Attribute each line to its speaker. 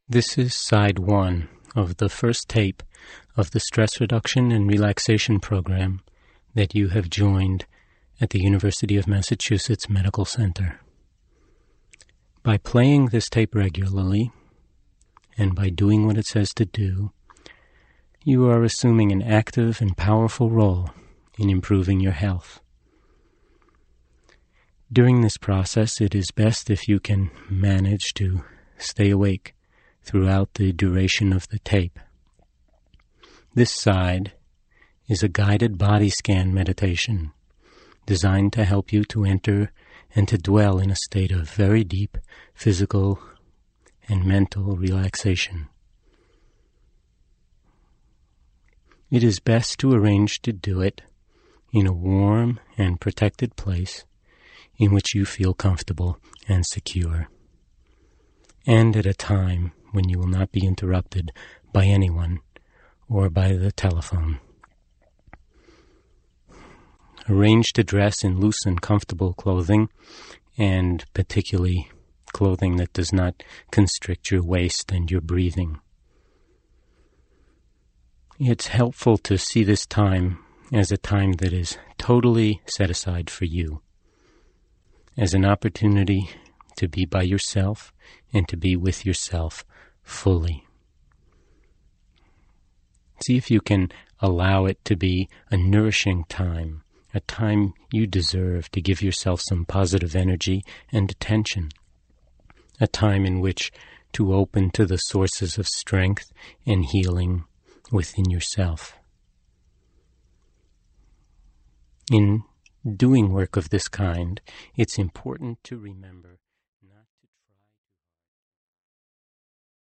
Speaker 1: This is side 1 of the first tape of the stress reduction and relaxation program that you have joined at the University of Massachusetts Medical Center. By playing this tape regularly, and by doing what it says to do, you are assuming an active and powerful role in improving your health. During this process, it is best if you can manage to stay awake throughout the duration of the tape. This side is a guided body scan meditation designed to help you to enter and to dwell in a state of very deep physical and mental relaxation. It is best to arrange to do it in a warm and protected place in which you feel comfortable and secure, and at a time when you will not be interrupted by anyone or by the telephone. Arrange to dress in loose and comfortable clothing, and particularly clothing that does not constrict your waist and your breathing. It's helpful to see this time as a time that is totally set aside for you, as an opportunity to be by yourself and to be with yourself fully. See if you can allow it to be a nourishing time, a time you deserve to give yourself some positive energy and attention, a time in which to open to the sources of strength and healing within yourself. In doing work of this kind, it's important to remember